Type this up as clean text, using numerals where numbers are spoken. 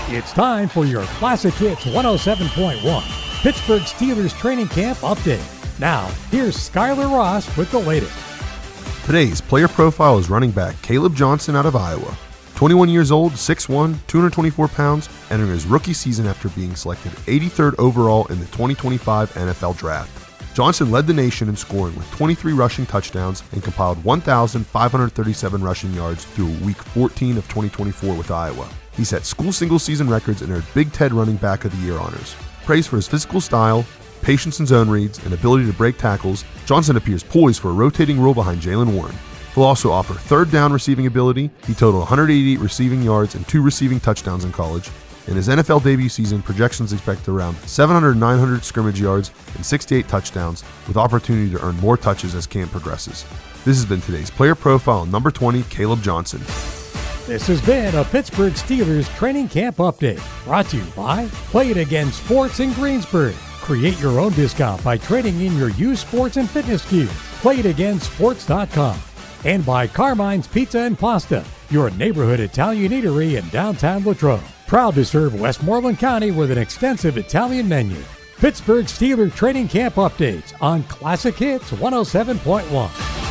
It's time for your Classic Hits 107.1 Pittsburgh Steelers training camp update. Now, here's Skylar Ross with the latest. Today's player profile is running back Caleb Johnson out of Iowa. 21 years old, 6'1", 224 pounds, entering his rookie season after being selected 83rd overall in the 2025 NFL Draft. Johnson led the nation in scoring with 23 rushing touchdowns and compiled 1,537 rushing yards through Week 14 of 2024 with Iowa. He set school single-season records and earned Big Ten Running Back of the Year honors. Praised for his physical style, patience in zone reads, and ability to break tackles, Johnson appears poised for a rotating role behind Jaylen Warren. He'll also offer third down receiving ability. He totaled 188 receiving yards and 2 receiving touchdowns in college. In his NFL debut season, projections expect around 700-900 scrimmage yards and 68 touchdowns, with opportunity to earn more touches as camp progresses. This has been today's player profile, number 20, Caleb Johnson. This has been a Pittsburgh Steelers training camp update, brought to you by Play It Again Sports in Greensburg. Create your own discount by trading in your used sports and fitness gear. PlayItAgainSports.com. And by Carmine's Pizza and Pasta, your neighborhood Italian eatery in downtown Latrobe. Proud to serve Westmoreland County with an extensive Italian menu. Pittsburgh Steelers training camp updates on Classic Hits 107.1.